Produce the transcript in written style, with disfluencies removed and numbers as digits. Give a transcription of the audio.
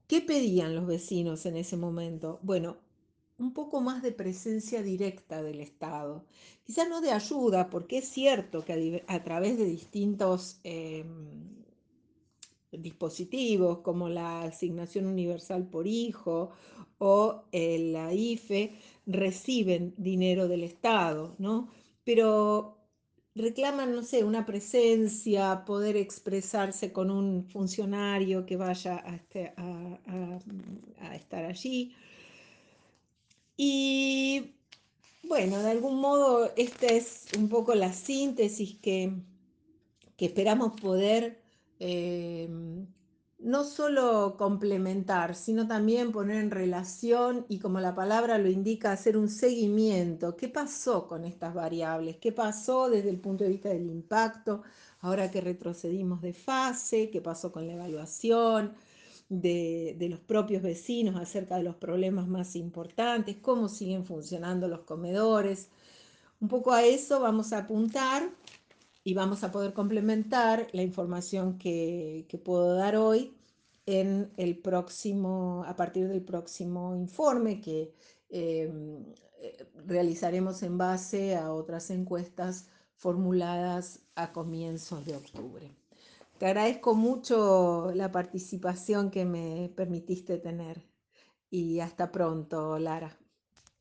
¿Qué pedían los vecinos en ese momento? Bueno, un poco más de presencia directa del Estado. Quizás no de ayuda, porque es cierto que a través de distintos dispositivos como la asignación universal por hijo o la IFE reciben dinero del Estado, ¿no? Pero reclaman, no sé, una presencia, poder expresarse con un funcionario que vaya a estar allí. Y bueno, de algún modo esta es un poco la síntesis que esperamos poder eh, no solo complementar, sino también poner en relación y como la palabra lo indica, hacer un seguimiento. ¿Qué pasó con estas variables? ¿Qué pasó desde el punto de vista del impacto? Ahora que retrocedimos de fase, ¿qué pasó con la evaluación de los propios vecinos acerca de los problemas más importantes? ¿Cómo siguen funcionando los comedores? Un poco a eso vamos a apuntar y vamos a poder complementar la información que puedo dar hoy en el próximo, a partir del próximo informe que eh, realizaremos en base a otras encuestas formuladas a comienzos de octubre. Te agradezco mucho la participación que me permitiste tener y hasta pronto, Lara.